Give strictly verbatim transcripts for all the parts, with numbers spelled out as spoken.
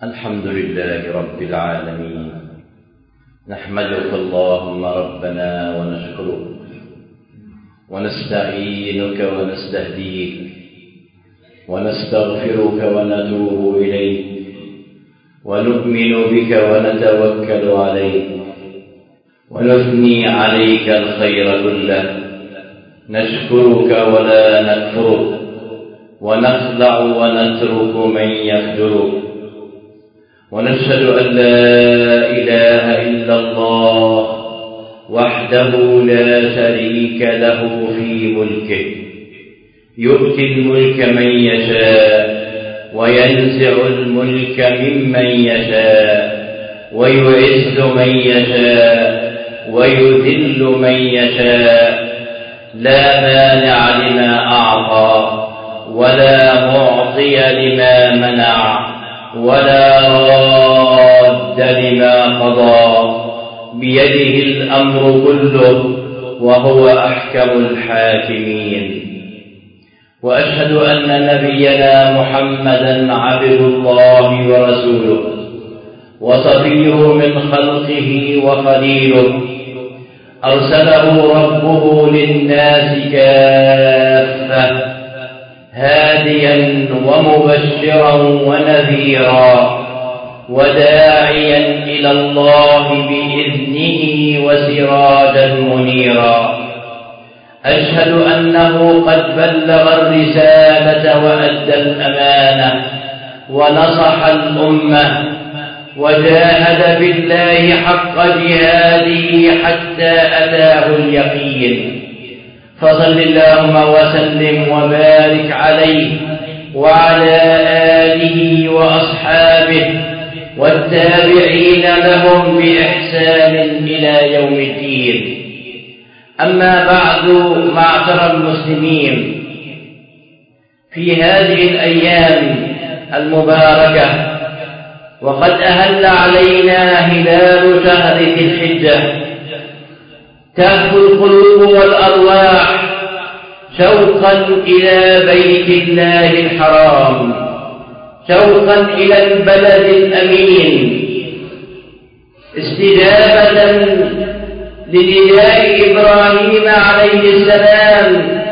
الحمد لله رب العالمين، نحمدك اللهم ربنا ونشكرك ونستعينك ونستهديك ونستغفرك ونتوب إليك ونؤمن بك ونتوكل عليك ونثني عليك الخير كله، نشكرك ولا نكفرك ونخلع ونترك من يخذلك، ونشهد أن لا إله إلا الله وحده لا شريك له في ملكه، يؤتي الملك من يشاء وينزع الملك ممن يشاء ويعز من يشاء ويذل من يشاء، لا مانع لما أعطى ولا معطي لما منع ولا راد لما قضى، بيده الأمر كله وهو أحكم الحاكمين. وأشهد أن نبينا محمدا عبد الله ورسوله وصفيه من خلقه وخليله، أرسله ربه للناس كافة هاديا ومبشرا ونذيرا وداعيا إلى الله بإذنه وسراجا منيرا. أشهد أنه قد بلغ الرسالة وأدى الأمانة ونصح الأمة وجاهد بالله حق جهاده حتى أتاه اليقين، فصل اللهم وسلم وبارك عليه وعلى آله وأصحابه والتابعين لهم بإحسان إلى يوم الدين. أما بعد، معشر المسلمين، في هذه الأيام المباركة وقد أهل علينا هلال شهر ذي الحجة، تهفو القلوب والأرواح شوقا إلى بيت الله الحرام، شوقا إلى البلد الأمين، استجابة لنداء إبراهيم عليه السلام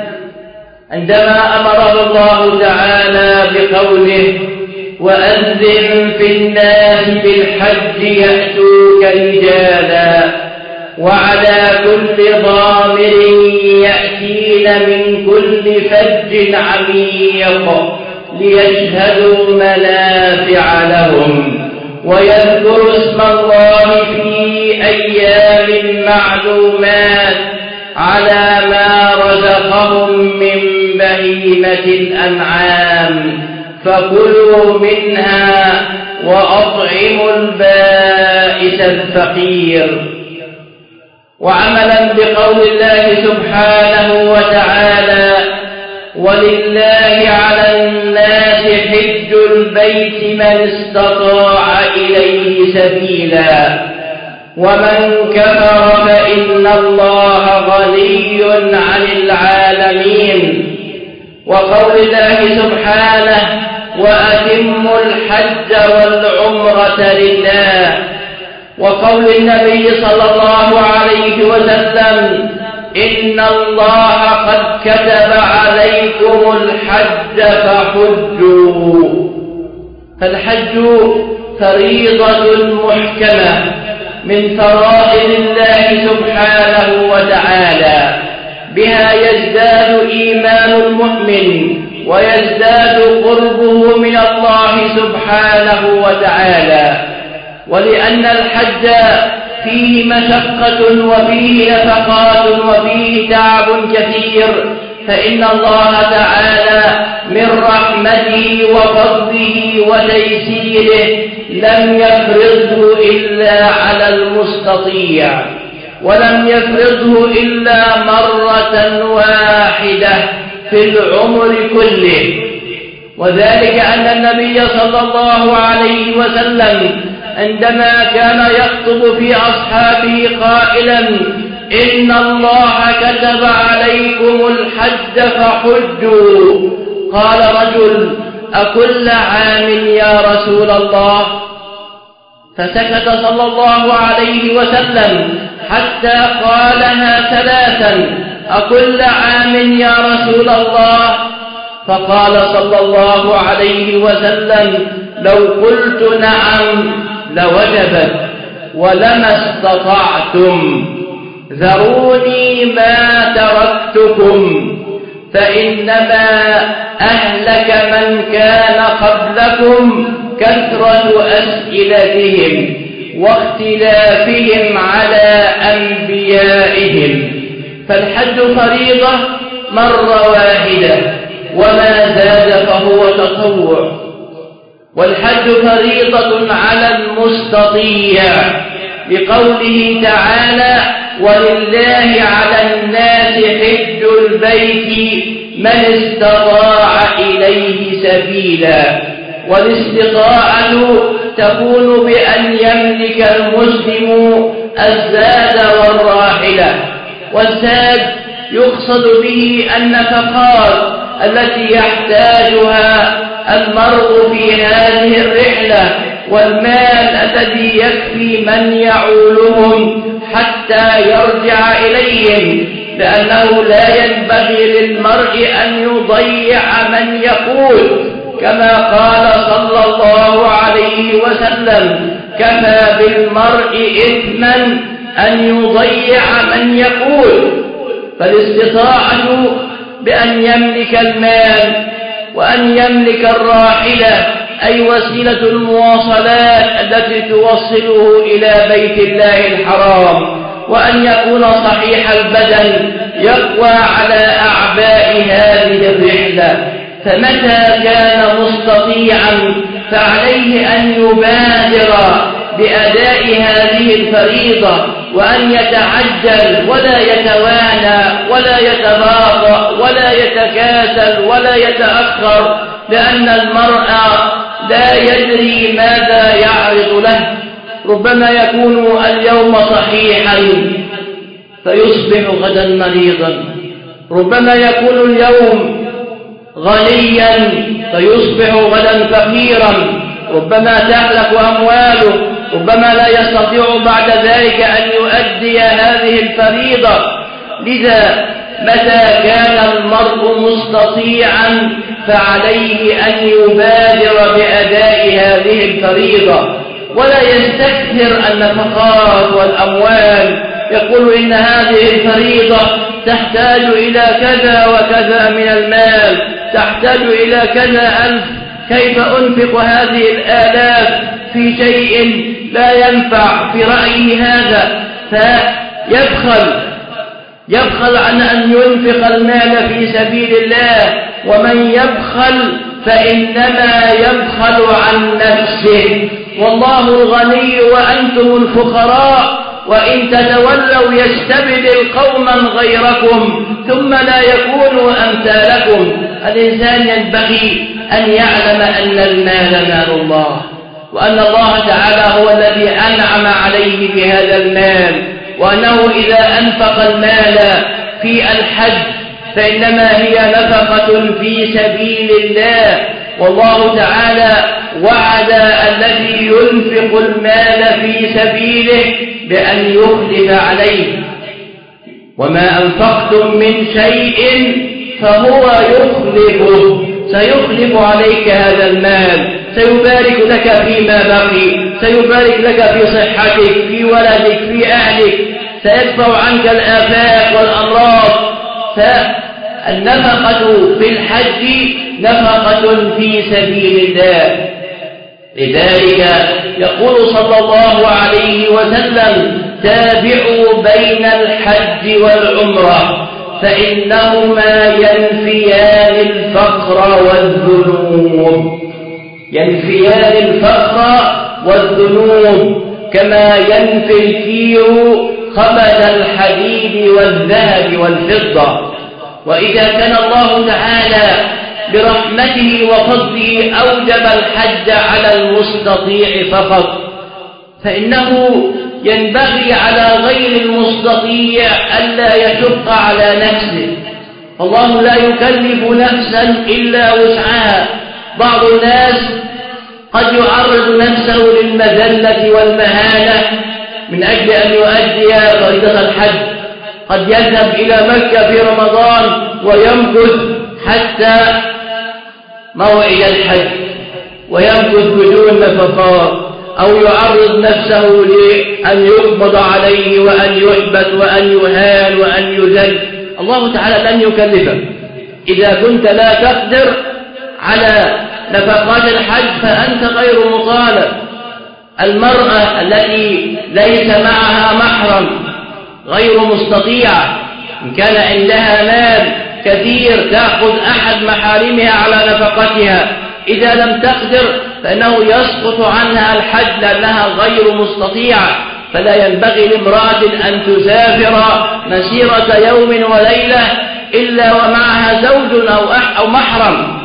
عندما أمره الله تعالى بقوله: وأذن في الناس بالحج يأتوك رجالا وعلى كل ضامر يأتين من كل فج عميق ليشهدوا منافع لهم ويذكروا اسم الله في أيام معلومات على ما رزقهم من بهيمة الأنعام، فكلوا منها وأطعموا البائس الفقير. وعملا بقول الله سبحانه وتعالى: ولله على الناس حج البيت من استطاع إليه سبيلا ومن كفر فإن الله غني عن العالمين. وقول الله سبحانه: وأتموا الحج والعمرة لله. وقول النبي صلى الله عليه وسلم: إن الله قد كتب عليكم الحج فحجوا. فالحج فريضة محكمة من فرائض الله سبحانه وتعالى، بها يزداد إيمان المؤمن ويزداد قربه من الله سبحانه وتعالى. ولأن الحج فيه مشقة وفيه نفقات وفيه تعب كثير، فإن الله تعالى من رحمته وفضله وتيسيره لم يفرضه إلا على المستطيع، ولم يفرضه إلا مرة واحدة في العمر كله. وذلك أن النبي صلى الله عليه وسلم عندما كان يخطب في أصحابه قائلا: إن الله كتب عليكم الحج فحجوا، قال رجل: أكل عام يا رسول الله؟ فسكت صلى الله عليه وسلم حتى قالها ثلاثا: أكل عام يا رسول الله؟ فقال صلى الله عليه وسلم: لو قلت نعم لوجبت ولما استطعتم، ذروني ما تركتكم، فإنما أهلك من كان قبلكم كثرة أسئلتهم واختلافهم على أنبيائهم. فالحج فريضة مرة واحدة، وما زاد فهو تطوع. والحج فريضة على المستطيع، لقوله تعالى: ولله على الناس حج البيت من استطاع إليه سبيلا. والاستطاعة تكون بأن يملك المسلم الزاد والراحلة. والزاد يقصد به النفقات التي يحتاجها المرء في هذه الرحلة، والمال الذي يكفي من يعولهم حتى يرجع إليهم، لأنه لا ينبغي للمرء أن يضيع من يقول، كما قال صلى الله عليه وسلم: كفى بالمرء إثما أن يضيع من يقول. فالاستطاعة بأن يملك المال، وأن يملك الراحلة، أي وسيلة المواصلات التي توصله إلى بيت الله الحرام، وأن يكون صحيح البدن يقوى على أعباء هذه الرحلة. فمتى كان مستطيعا فعليه أن يبادر بأداء هذه الفريضة، وأن يتعجل ولا يتوانى ولا يتباطأ ولا يتكاسل ولا يتأخر، لأن المرء لا يدري ماذا يعرض له. ربما يكون اليوم صحيحا فيصبح غدا مريضا، ربما يكون اليوم غنيا فيصبح غدا فقيرا، ربما تهلك أمواله، ربما لا يستطيع بعد ذلك أن يؤدي هذه الفريضة. لذا متى كان المرء مستطيعا فعليه أن يبادر بأداء هذه الفريضة، ولا يستكثر النفقات والأموال، يقول إن هذه الفريضة تحتاج إلى كذا وكذا من المال، تحتاج إلى كذا ألف، كيف أنفق هذه الآلاف في شيء لا ينفع في رأيه هذا؟ فيبخل يبخل عن أن ينفق المال في سبيل الله. ومن يبخل فإنما يبخل عن نفسه، والله الغني وأنتم الفقراء، وإن تتولوا يستبدل قوما غيركم ثم لا يكونوا أمثالكم. الإنسان ينبغي أن يعلم أن المال مال الله، وأن الله تعالى هو الذي أنعم عليه بهذا المال، وأنه إذا أنفق المال في الحج فإنما هي نفقة في سبيل الله. والله تعالى وعد الذي ينفق المال في سبيله بأن يخلف عليه: وما أنفقتم من شيء فهو يخلفه، سيخلف عليك هذا المال، سيبارك لك فيما بقي، سيبارك لك في صحتك، في ولدك، في أهلك، سيدفع عنك الآفات والأمراض. فالنفقة في الحج نفقة في سبيل الله. لذلك يقول صلى الله عليه وسلم: تابعوا بين الحج والعمرة فإنهما ينفيان الفقر والذنوب، ينفيان الفقر والذنوب كما ينفي الكير خبث الحديد والذهب والفضة. وإذا كان الله تعالى برحمته وفضله أوجب الحج على المستطيع فقط، فإنه ينبغي على غير المستطيع ألا يشق على نفسه. الله لا يكلف نفسا إلا وسعها. بعض الناس قد يعرض نفسه المذلة والمهانة من أجل أن يؤدي فريضة الحج. قد يذهب إلى مكة في رمضان ويمكث حتى موعد الحج ويمكث بدون نفقات، أو يعرض نفسه لأن يقبض عليه وأن يحبس وأن يهان وأن يذل. الله تعالى لن يكلفك. إذا كنت لا تقدر على نفقات الحج فأنت غير مطالب. المرأة التي ليس معها محرم غير مستطيعة، إن كان عندها مال كثير تأخذ أحد محارمها على نفقتها، إذا لم تقدر فإنه يسقط عنها الحج لأنها غير مستطيعة. فلا ينبغي لامرأة أن تسافر مسيرة يوم وليلة إلا ومعها زوج أو أو محرم.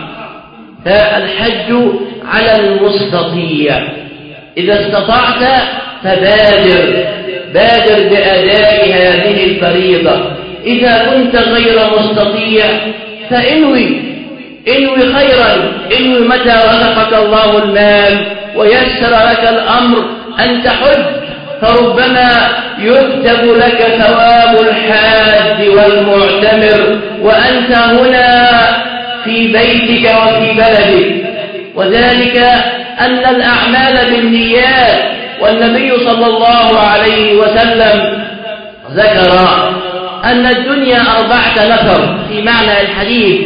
فالحج على المستطيع. إذا استطعت فبادر بادر بأداء هذه الفريضة. إذا كنت غير مستطيع فإنوي إنوي خيرا، إنوي متى رزقك الله المال ويسر لك الأمر أن تحج، فربما يكتب لك ثواب الحاج والمعتمر وأنت هنا في بيتك وفي بلدك. وذلك أن الأعمال بالنيات، والنبي صلى الله عليه وسلم ذكر أن الدنيا أربعة نفر في معنى الحديث.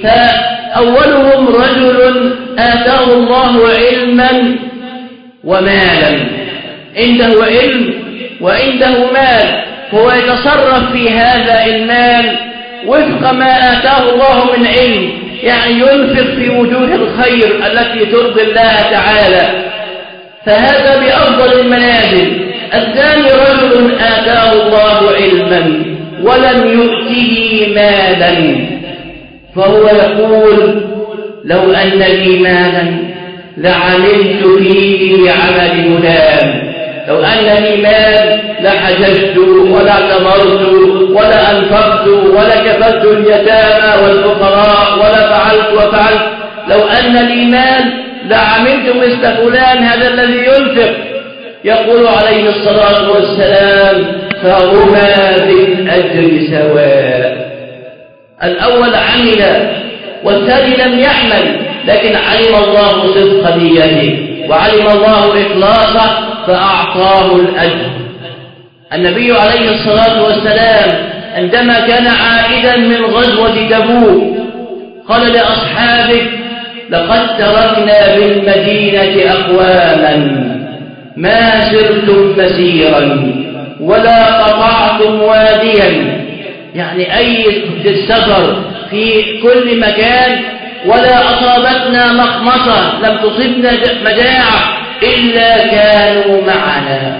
فأولهم رجل آتاه الله علما ومالا، عنده علم وعنده مال، هو يتصرف في هذا المال وفق ما آتاه الله من علم، يعني ينفق في وجوه الخير التي ترضي الله تعالى، فهذا بأفضل المنازل. الثاني رجل آتاه الله علما ولم يؤته مالا، فهو يقول لو أن لي مالا لعملت فيه بعمل فلان، لو أن لي مال لحججت ولا اعتمرت ولا أنفقت ولا كفلت اليتامى والفقراء ولا فعلت وفعلت، لو أن لي مال لعملت مثل فلان هذا الذي ينفق. يقول عليه الصلاة والسلام فهما بالأجر سواء. الأول عمل والثاني لم يعمل، لكن علم الله صدق نيته وعلم الله إخلاصه فأعطاه الأجر. النبي عليه الصلاة والسلام عندما كان عائدا من غزوة تبوك قال لأصحابه لقد تركنا بالمدينة أقواما ما سرتم مسيرا ولا قطعتم واديا، يعني أي السفر في كل مكان، ولا أصابتنا مخمصة لم تصبنا مجاعة إلا كانوا معنا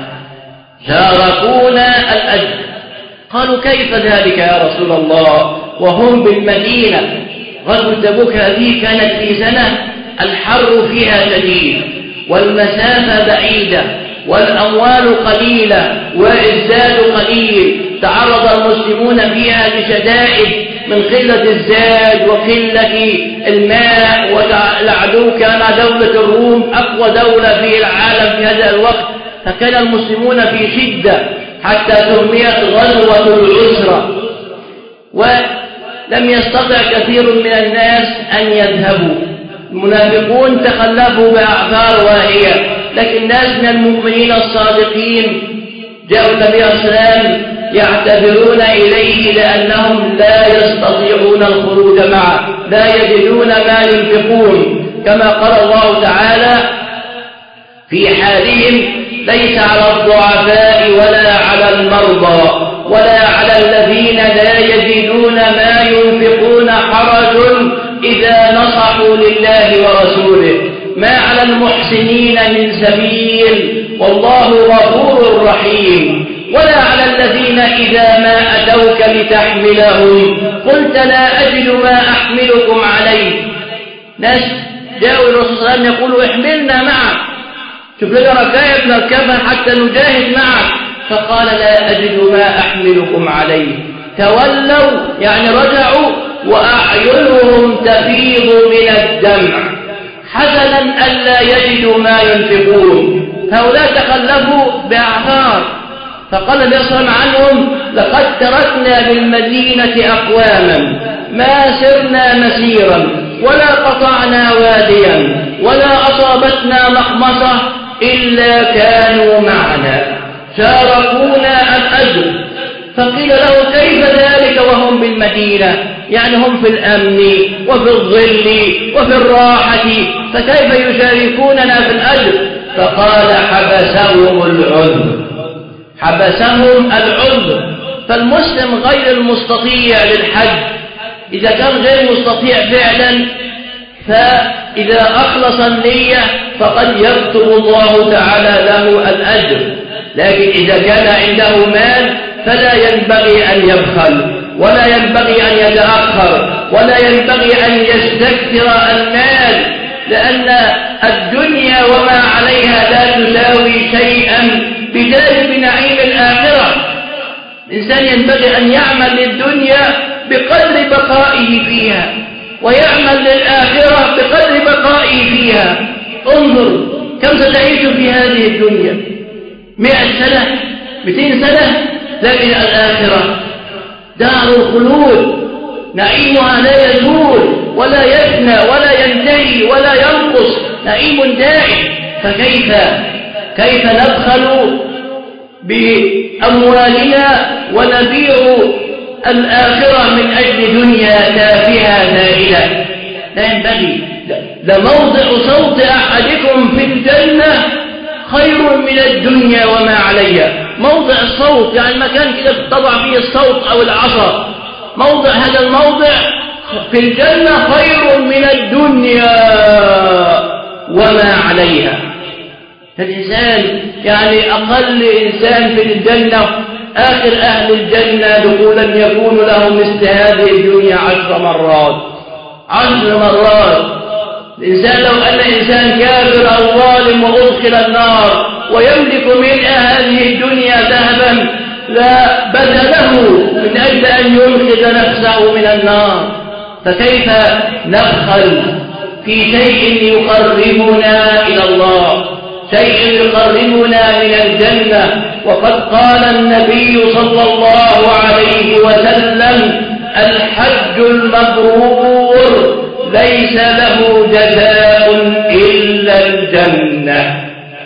شاركونا الأجر. قالوا كيف ذلك يا رسول الله وهم بالمدينة؟ غزوة تبوك هذه كانت في سنة الحر فيها شديد والمسافة بعيدة والأموال قليلة والزاد قليل، تعرض المسلمون فيها لشدائد من قلة الزاد وقلة الماء، والعدو كان دولة الروم أقوى دولة في العالم في هذا الوقت، فكان المسلمون في شدة حتى سميت غزوة العسرة. ولم يستطع كثير من الناس أن يذهبوا، المنافقون تخلفوا بأعذار واهية، لكن ناس من المؤمنين الصادقين جاءوا النبي صلى الله عليه وسلم يعتذرون إليه لأنهم لا يستطيعون الخروج معه، لا يجدون ما ينفقون، كما قال الله تعالى في حالهم ليس على الضعفاء ولا على المرضى ولا على الذين لا يجدون ما ينفقون حرج إذا نصحوا لله ورسوله، ما على المحسنين من سبيل والله غفور رحيم، ولا على الذين إذا ما أتوك لتحملهم قلت لا أجد ما أحملكم عليه. ناس جاءوا الرسول صلى الله عليه وسلم يقولوا احملنا معك، شوف لنا ركاية نركبها حتى نجاهد معك، فقال لا أجد ما أحملكم عليه. تولوا يعني رجعوا وأعينهم تفيض من الدمع حزنا ألا يجدوا ما ينفقون. هؤلاء تخلفوا بأعذار، فقال النبي صلى الله عليه وسلم عنهم: لقد تركنا بالمدينة أقواما ما سرنا مسيرا ولا قطعنا واديا ولا أصابتنا مخمصة إلا كانوا معنا شاركونا الأجر. فقيل له: كيف ذلك وهم بالمدينة؟ يعني هم في الأمن وفي الظل وفي الراحة، فكيف يشاركوننا في الأجر؟ فقال: حبسهم العذر، حبسهم العذر. فالمسلم غير المستطيع للحج إذا كان غير مستطيع فعلا، فإذا أخلص النية فقد يكتب الله تعالى له الأجر. لكن إذا كان عنده مال فلا ينبغي أن يبخل، ولا ينبغي أن يتأخر، ولا ينبغي أن يستكثر المال، لأن الدنيا وما عليها لا تساوي شيئا بجانب نعيم الآخرة. الإنسان ينبغي أن يعمل للدنيا بقدر بقائه فيها، ويعمل للآخرة بقدر بقائه فيها. انظر كم ستعيش في هذه الدنيا، مئة سنة، مئتين سنة، لكن الآخرة دار الخلود، نعيمها لا يزول ولا يفنى ولا ينتهي ولا ينقص، نعيم دائم. فكيف كيف نبخل بأموالنا ونبيع الآخرة من أجل دنيا تافهة زائلة؟ لا ينبغي. لموضع صوت أحدكم في الجنة خير من الدنيا وما عليها. موضع الصوت يعني مكان كده تضع فيه الصوت أو العصا، موضع هذا الموضع في الجنة خير من الدنيا وما عليها. فالإنسان يعني أقل إنسان في الجنة، آخر أهل الجنة دخولا يكون له مثل هذه الدنيا عشر مرات عشر مرات. الإنسان لو أن إنسان كافر أو ظالم وأدخل النار ويملك من هذه الدنيا ذهبا لا بذله من أجل أن ينقذ نفسه من النار، فكيف نبخل في شيء يقربنا إلى الله، شيء يقربنا من الجنة؟ وقد قال النبي صلى الله عليه وسلم: الحج المبرور ليس له جزاء إلا الجنة.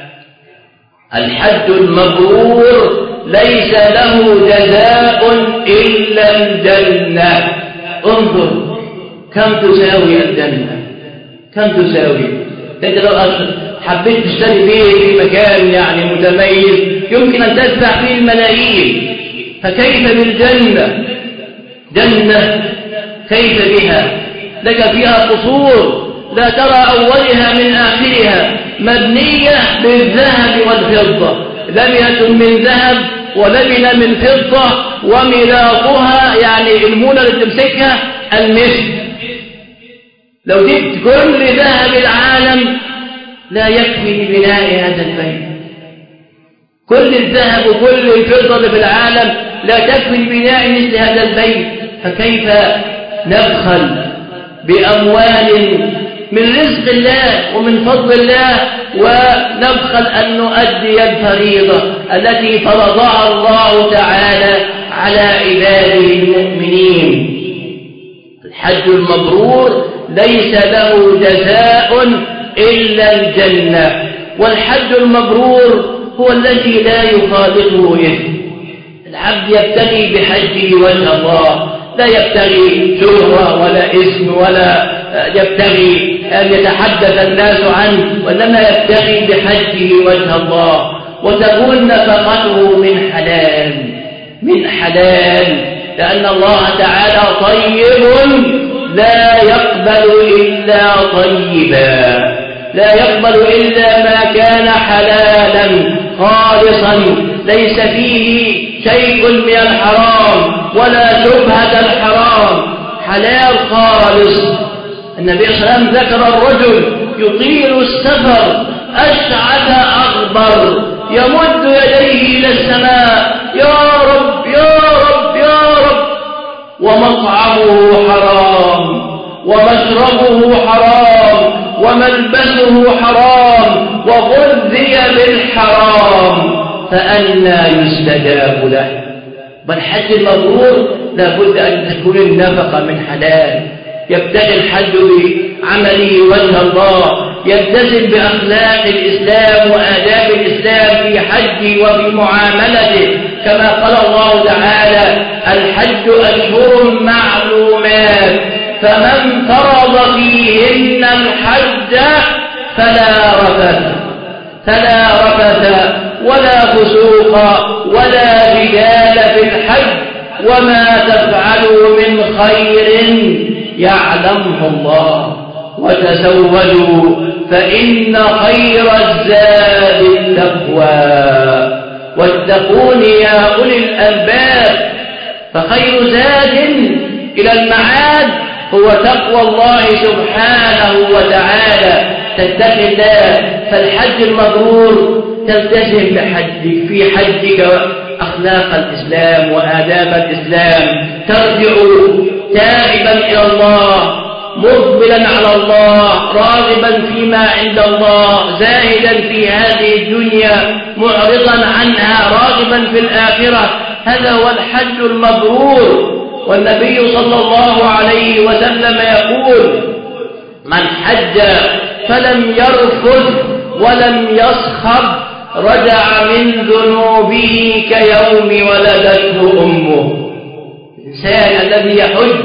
الحج المبرور ليس له جزاء إلا الجنة. انظر كم تساوي الجنة، كم تساوي. انت لو حبيت تشتري بيت في مكان يعني متميز يمكن أن تدفع فيه الملايين، فكيف بالجنة؟ جنة كيف بها؟ لك فيها قصور لا ترى أولها من آخرها، مبنية بالذهب والفضة، لبنة من ذهب ولبنة من فضة، وملاطها يعني المونة اللي تمسكها المسك. لو جبت كل ذهب العالم لا يكفي لبناء هذا البيت، كل الذهب وكل الفضة اللي في العالم لا تكفي لبناء مثل هذا البيت. فكيف نبخل بأموال من رزق الله ومن فضل الله ونبخل أن نؤدي الفريضة التي فرضها الله تعالى على عباده المؤمنين؟ الحج المبرور ليس له جزاء إلا الجنة، والحج المبرور هو الذي لا يخالطه إثم. العبد يبتغي بحجه وجه الله، لا يبتغي شهرة ولا اسم ولا يبتغي أن يتحدث الناس عنه، وإنما يبتغي بحجه وجه الله، وتكون نفقته من حلال من حلال، لأن الله تعالى طيب لا يقبل إلا طيبا، لا يقبل إلا ما كان حلالا خالصا ليس فيه شيء من الحرام ولا شبهة الحرام، حلال خالص. النبي صلى الله عليه وسلم ذكر الرجل يطيل السفر أشعث أغبر يمد يديه إلى السماء: يا رب يا رب يا رب، ومطعمه حرام ومشربه حرام وملبسه حرام وغذي بالحرام فأنى يستجاب له. والحج المبرور لابد أن تكون النفقة من حلال، يبتغي الحج بعمله وجه الله، يلتزم بأخلاق الإسلام وآداب الإسلام في حجه وفي معاملته، كما قال الله تعالى: الحج أشهر معلومات فمن فرض فيهن الحج فلا رفث فلا رفث ولا فسوق ولا جدال في الحج وما تفعلوا من خير يعلمه الله وتزودوا فإن خير الزاد التقوى واتقون يا أولي الألباب. فخير زاد إلى المعاد هو تقوى الله سبحانه وتعالى، تتقي الله. فالحج المبرور تلتزم بحجك في حجك أخلاق الإسلام وآداب الإسلام، ترجع تائبا إلى الله، مقبلا على الله، راغبا فيما عند الله، زاهدا في هذه الدنيا، معرضا عنها، راغبا في الآخرة. هذا هو الحج المبرور. والنبي صلى الله عليه وسلم يقول: من حج فلم يرفث ولم يصخب رجع من ذنوبه كيوم ولدته أمه. الإنسان الذي يحج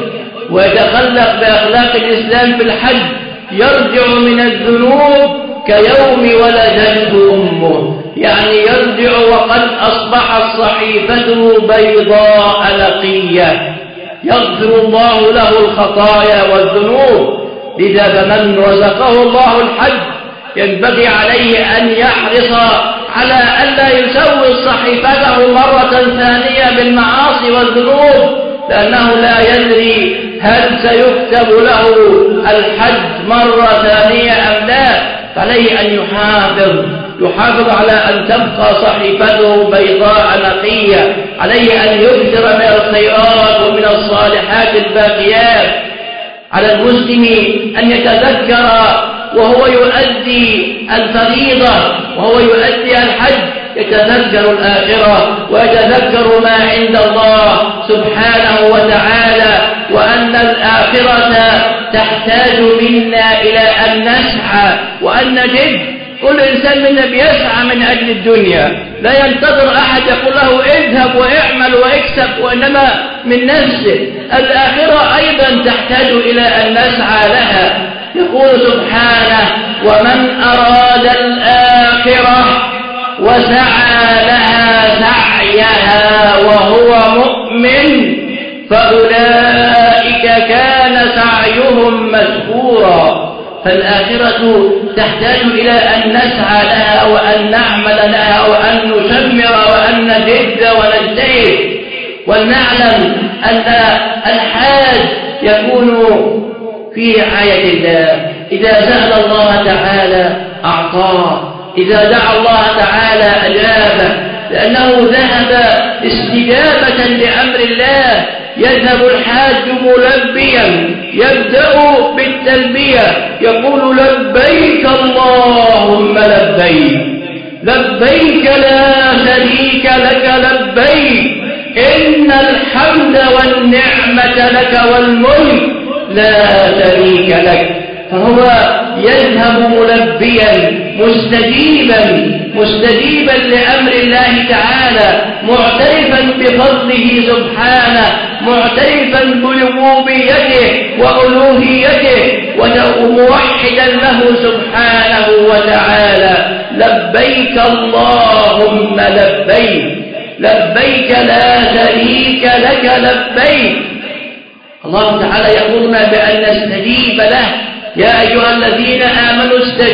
ويتخلق بأخلاق الإسلام في الحج يرجع من الذنوب كيوم ولدته أمه، يعني يرجع وقد أصبحت صحيفته بيضاء نقية، يغفر الله له الخطايا والذنوب. لذا فمن رزقه الله الحج ينبغي عليه أن يحرص على ألا يسوي صحيفته مرة ثانية بالمعاصي والذنوب، لأنه لا يدري هل سيكتب له الحج مرة ثانية أم لا. فعليه أن يحافظ يحافظ على أن تبقى صحيفته بيضاء نقية، عليه أن يكثر من الخيرات ومن الصالحات الباقيات. على المسلم أن يتذكر وهو يؤدي الفريضة وهو يؤدي الحج، يتذكر الآخرة ويتذكر ما عند الله سبحانه وتعالى، وأن الآخرة تحتاج منا إلى أن نسعى وأن نجد. كل إنسان منا بيسعى من أجل الدنيا، لا ينتظر أحد يقول له اذهب واعمل واكسب، وإنما من نفسه. الآخرة أيضا تحتاج إلى أن نسعى لها. يقول سبحانه: ومن أراد الآخرة وسعى لها سعيها وهو مؤمن فأولئك كان سعيهم مشكورا. فالآخرة تحتاج إلى أن نسعى لها وأن نعمل لها وأن نشمر وأن نجد ونجتهد، ولنعلم أن الحاج يكون في رعاية الله. إذا سأل الله تعالى أعطاه، إذا دعا الله تعالى أجابه، لأنه ذهب استجابة لأمر الله. يذهب الحاج ملبيا، يبدأ بالتلبية، يقول: لبيك اللهم لبيك، لبيك لا شريك لك لبيك، إن الحمد والنعمة لك والملك لا شريك لك. فهو يذهب ملبيا مستجيبا مستجيبا لأمر الله تعالى، معترفا بفضله سبحانه، معترفا بربوبيته وألوهيته، وموحدا له سبحانه وتعالى: لبيك اللهم لبيك، لبيك لا شريك لك لبيك. الله تعالى يأمرنا بأن نستجيب له: يا أيها الذين آمنوا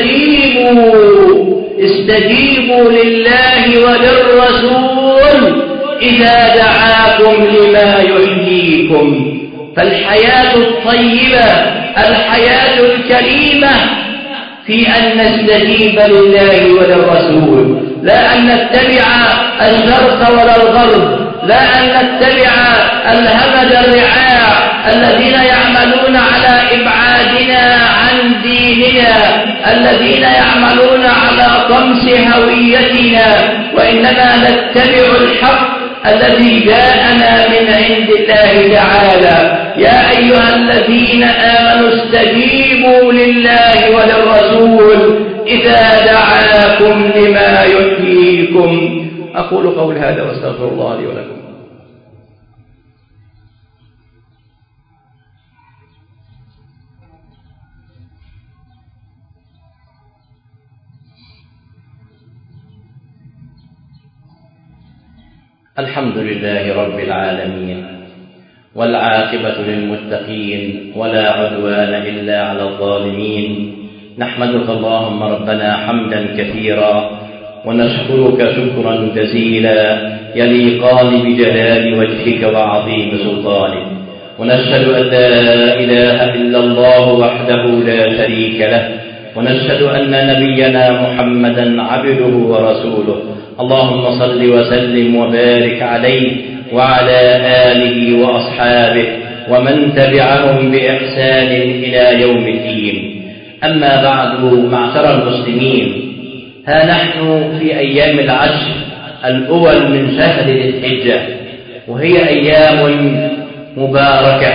استجيبوا استجيبوا لله وللرسول إذا دعاكم لما يحييكم. فالحياة الطيبة، الحياة الكريمة في أن نستجيب لله وللرسول، لا أن نتبع الشرق ولا الغرب، لا أن نتبع الهمج الرعاع الذين يعملون على إبعادنا عن ديننا الذين يعملون على طمس هويتنا، وإنما نتبع الحق الذي جاءنا من عند الله تعالى. يا أيها الذين آمنوا استجيبوا لله وللرسول إذا دعاكم لما يحييكم. أقول قول هذا واستغفر الله لي ولكم. الحمد لله رب العالمين، والعاقبة للمتقين، ولا عدوان إلا على الظالمين. نحمدك اللهم ربنا حمدا كثيرا، ونشكرك شكرا جزيلا يليقان بجلال وجهك وعظيم سلطانك، ونشهد أن لا إله إلا الله وحده لا شريك له، ونشهد أن نبينا محمدا عبده ورسوله. اللهم صل وسلم وبارك عليه وعلى آله وأصحابه ومن تبعهم بإحسان إلى يوم الدين. أما بعد، معشر المسلمين، ها نحن في أيام العشر الأول من شهر ذي الحجة، وهي أيام مباركة،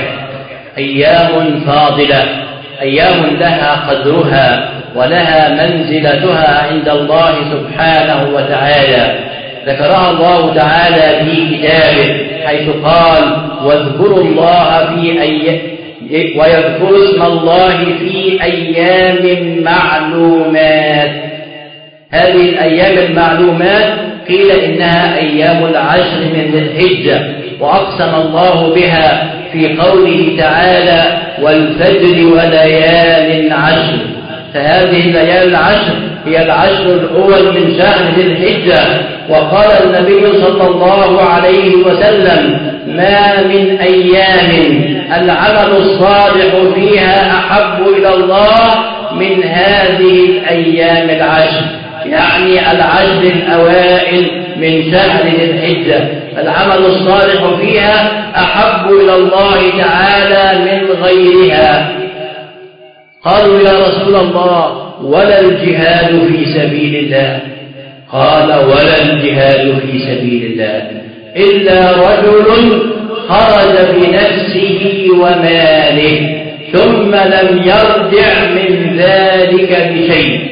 أيام فاضلة، أيام لها قدرها ولها منزلتها عند الله سبحانه وتعالى. ذكرها الله تعالى في كتابه حيث قال: واذكروا الله في أيام ويذكروا اسم الله في أيام معلومات. هذه الأيام المعلومات قيل إنها أيام العشر من ذي الحجة، وأقسم الله بها في قوله تعالى: والفجر وليال عشر. فهذه الليالي العشر هي العشر الأول من شهر ذي الحجة. وقال النبي صلى الله عليه وسلم: ما من أيام العمل الصالح فيها أحب إلى الله من هذه الأيام العشر، يعني العشر الأوائل من شهر ذي الحجة. العمل الصالح فيها أحب إلى الله تعالى من غيرها. قالوا: يا رسول الله، ولا الجهاد في سبيل الله؟ قال: ولا الجهاد في سبيل الله إلا رجل خرج بنفسه وماله ثم لم يرجع من ذلك بشيء.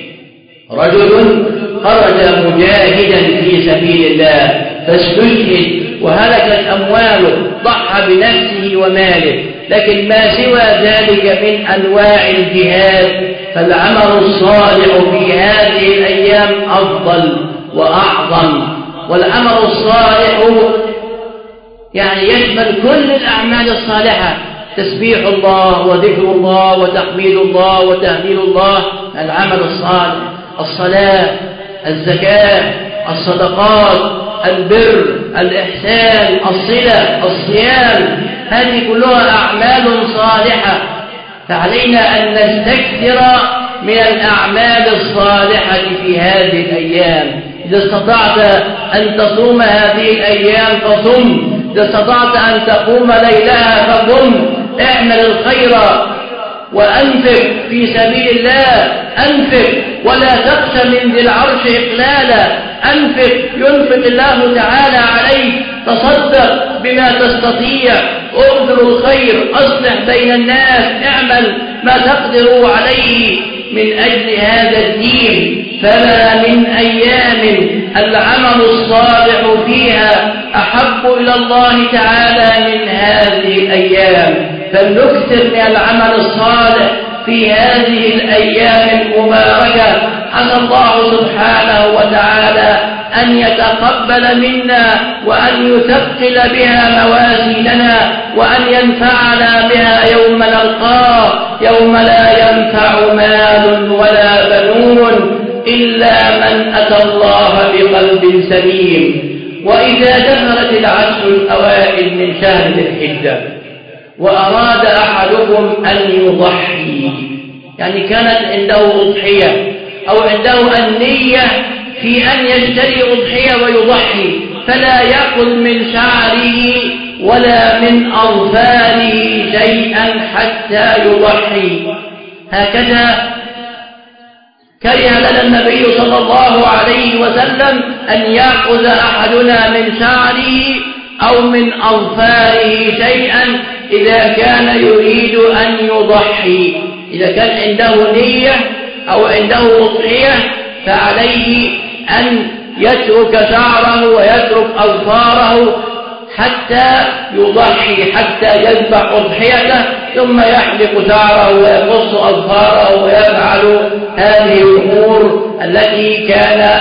رجل خرج مجاهدا في سبيل الله فاستشهد وهلكت أمواله، ضحى بنفسه وماله، لكن ما سوى ذلك من أنواع الجهاد فالعمل الصالح في هذه الأيام أفضل وأعظم. والعمل الصالح يعني يشمل كل الأعمال الصالحة: تسبيح الله وذكر الله وتحميد الله وتهليل الله، العمل الصالح، الصلاة، الزكاة، الصدقات، البر، الإحسان، الصلة، الصيام، هذه كلها أعمال صالحة، فعلينا أن نستكثر من الأعمال الصالحة في هذه الأيام. إذا استطعت أن تصوم هذه الأيام فصم، إذا استطعت أن تقوم ليلها فقم، اعمل الخير وأنفق في سبيل الله، أنفق ولا تخش من ذي العرش إقلالا، أنفق ينفق الله تعالى عليك، تصدق بما تستطيع، أبذل الخير، أصلح بين الناس، اعمل ما تقدر عليه من أجل هذا الدين. فما من أيام العمل الصالح فيها أحب إلى الله تعالى من هذه الأيام، فلنكثر من العمل الصالح في هذه الأيام المباركة. عسى الله سبحانه وتعالى أن يتقبل منا وأن يثقل بها موازيننا وأن ينفعنا بها يوم نلقاه، يوم لا ينفع مال ولا بنون إلا من أتى الله بقلب سليم. وإذا دخلت العشر الأوائل من شهر ذي الحجة وأراد أحدكم أن يضحي، يعني كانت عنده أضحية أو عنده النية في أن يشتري أضحية ويضحي، فلا يأخذ من شعره ولا من أظفاره شيئا حتى يضحي. هكذا كره لنا النبي صلى الله عليه وسلم أن يأخذ أحدنا من شعره أو من أظفاره شيئا إذا كان يريد أن يضحي. إذا كان عنده نية أو عنده أضحية فعليه أن يترك شعره ويترك أظفاره حتى يضحي، حتى يذبح أضحيته ثم يحلق شعره ويقص أظفاره ويفعل هذه الأمور التي كان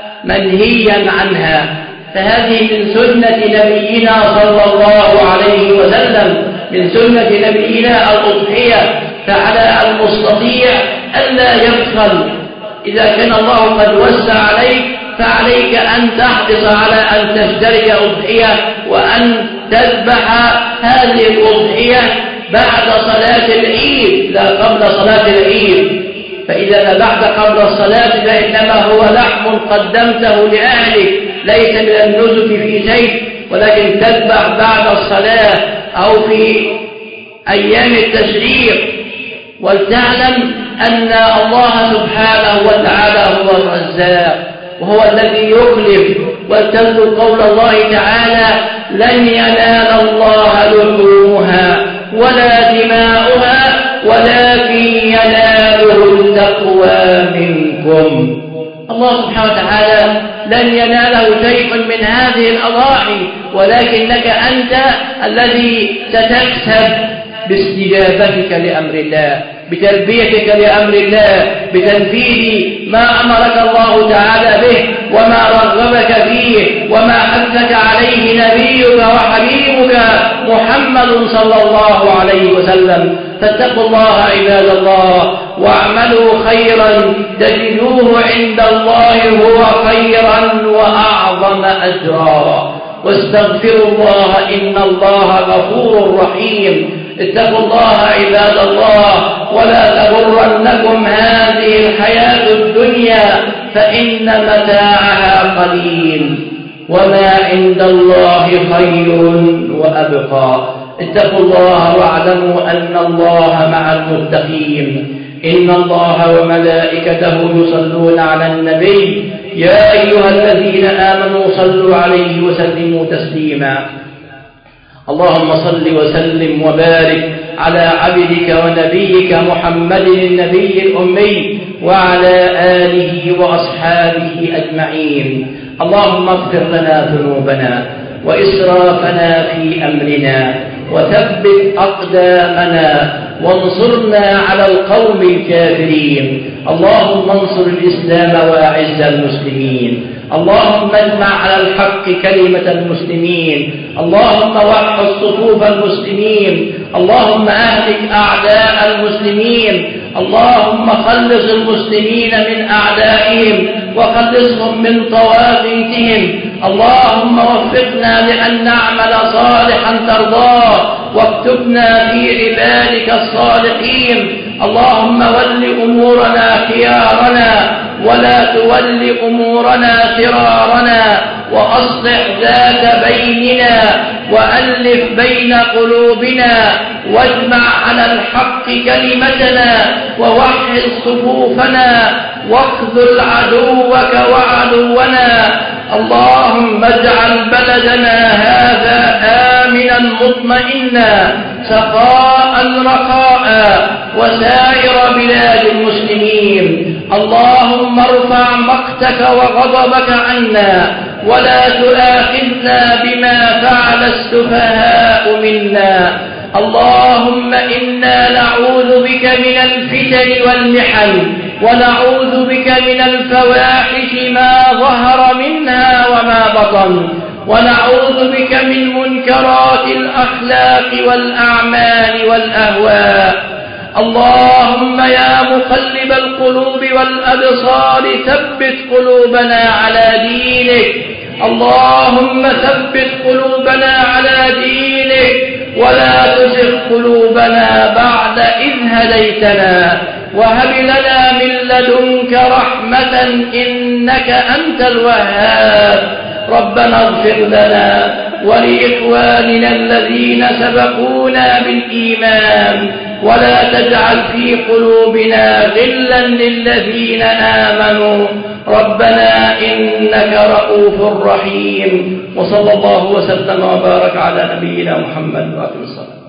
منهيا عنها. فهذه من سنة نبينا صلى الله عليه وسلم، من سنة نبينا الأضحية. فعلى المستطيع ألا يبخل، إذا كان الله قد وسع عليك فعليك أن تحرص على أن تشتري أضحية وأن تذبح هذه الأضحية بعد صلاة العيد لا قبل صلاة العيد. فإذا ذبحت قبل الصلاة فإنما هو لحم قدمته لأهلك، ليس من النسك في شيء، ولكن تذبح بعد الصلاة أو في أيام التشريق. ولتعلم أن الله سبحانه وتعالى هو الرزاق وهو الذي يخلف. ولتذكر قول الله تعالى: لن ينال الله لحومها ولا دماؤها ولكن يناله التقوى منكم. الله سبحانه وتعالى لن يناله شيء من هذه الأضاحي، ولكنك أنت الذي ستكسب باستجابتك لأمر الله، بتلبيتك لأمر الله، بتنفيذ ما أمرك الله تعالى به وما رغبك فيه وما حثك عليه نبيك وحبيبك محمد صلى الله عليه وسلم. فاتقوا الله عباد الله واعملوا خيرا تجدوه عند الله هو خيرا وأعظم أجرا، واستغفروا الله إن الله غفور رحيم. اتقوا الله عباد الله ولا تغرنكم هذه الحياة الدنيا فإن متاعها قليل وما عند الله خير وأبقى. اتقوا الله واعلموا أن الله مع المتقين. إن الله وملائكته يصلون على النبي يا أيها الذين آمنوا صلوا عليه وسلموا تسليما. اللهم صل وسلم وبارك على عبدك ونبيك محمد النبي الأمي وعلى آله وأصحابه أجمعين. اللهم اغفر لنا ذنوبنا وإسرافنا في أمرنا وثبت أقدامنا وانصرنا على القوم الكافرين. اللهم انصر الإسلام وأعز المسلمين. اللهم اجمع على الحق كلمة المسلمين. اللهم وحد صفوف المسلمين. اللهم أهلك أعداء المسلمين. اللهم خلص المسلمين من أعدائهم وخلصهم من طواغيتهم. اللهم وفقنا لأن نعمل صالحا ترضاه واكتبنا في عبادك الصالحين. اللهم ول أمورنا خيارنا ولا تول أمورنا شرارنا، وأصلح ذات بيننا وألف بين قلوبنا واجمع على الحق كلمتنا ووحد صفوفنا واخذل عدوك وعدونا. اللهم اجعل بلدنا هذا آمنا مطمئنا سخاء رخاء وسائر بلاد المسلمين. اللهم ارفع مقتك وغضبك عنا ولا تؤاخذنا بما فعل السفهاء منا. اللهم إنا نعوذ بك من الفتن والمحن ونعوذ بك من الفواحش ما ظهر منها وما بطن، ونعوذ بك من منكرات الأخلاق والأعمال والأهواء. اللهم يا مقلب القلوب والأبصار ثبت قلوبنا على دينك. اللهم ثبت قلوبنا على دينك ولا تزغ قلوبنا بعد إذ هديتنا وهب لنا من لدنك رحمة إنك أنت الوهاب. ربنا اغفر لنا ولإخواننا الذين سبقونا بالإيمان ولا تجعل في قلوبنا غلا للذين آمنوا ربنا إنك رؤوف رحيم. وصلى الله وسلم وبارك على نبينا محمد وعلى آله وصحبه.